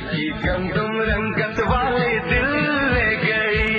लड़की गंदम रंगत वाले दिल ले गई।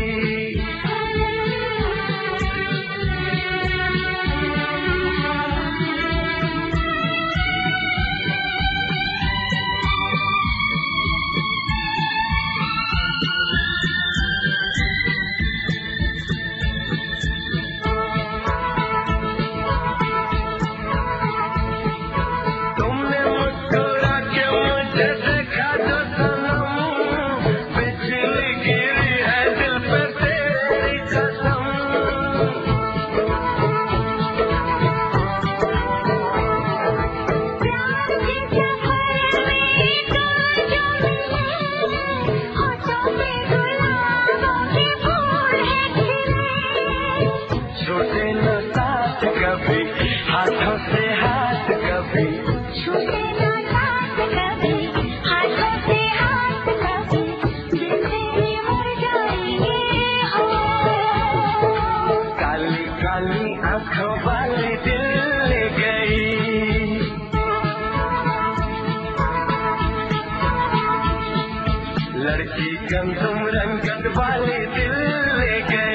छूटे न साथ कभी हाथों से हाथ कभी, छूटे न साथ कभी हाथों से हाथ कभी, दिल से मर जाएंगे हो। काली काली आंखों वाली दिल ले गई। लड़की गंदम रंगत वाली दिल ले गई।